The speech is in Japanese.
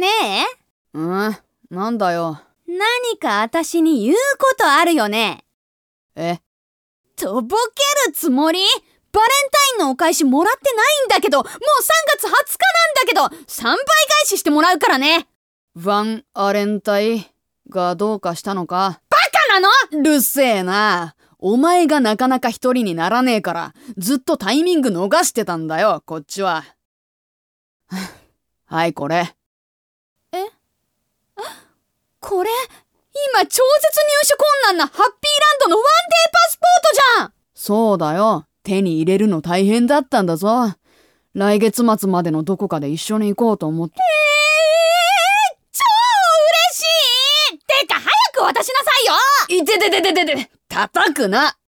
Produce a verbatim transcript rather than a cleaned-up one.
ねえ？ うん？なんだよ。 何か私に言うことあるよね？ え？ とぼけるつもり？バレンタインのお返しもらってないんだけど、もうさんがつはつかなんだけど、さんばい返ししてもらうからね。 ワンアレンタイがどうかしたのか？ バカなの？ うるせえな。お前がなかなか一人にならねえから、ずっとタイミング逃してたんだよ、こっちは。はい、これ。 え？これ、今超絶入手困難なハッピーランドのワンデーパスポートじゃん！ そうだよ。手に入れるの大変だったんだぞ。来月末までのどこかで一緒に行こうと思って。 えー、超嬉しい！てか早く渡しなさいよ！ いてててててて、叩くな！